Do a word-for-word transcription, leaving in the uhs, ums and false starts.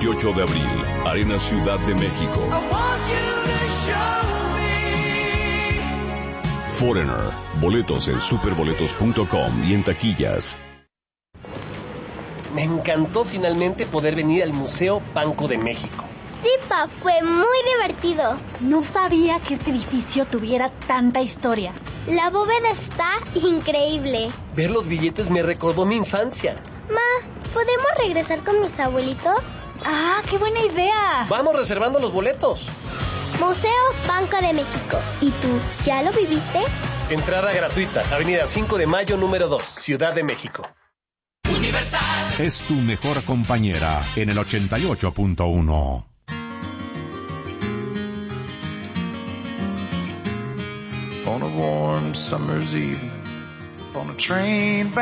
veintiocho de abril, Arena Ciudad de México. Foreigner. Boletos en superboletos punto com y en taquillas. Me encantó finalmente poder venir al Museo Banco de México. Sí, pa, fue muy divertido. No sabía que este edificio tuviera tanta historia. La bóveda está increíble. Ver los billetes me recordó mi infancia. Ma, ¿podemos regresar con mis abuelitos? ¡Ah, qué buena idea! Vamos reservando los boletos. Museo Banco de México. ¿Y tú, ya lo viviste? Entrada gratuita, Avenida cinco de Mayo, número dos, Ciudad de México. Universal es tu mejor compañera en el ochenta y ocho punto uno. On a warm summer's evening, on a train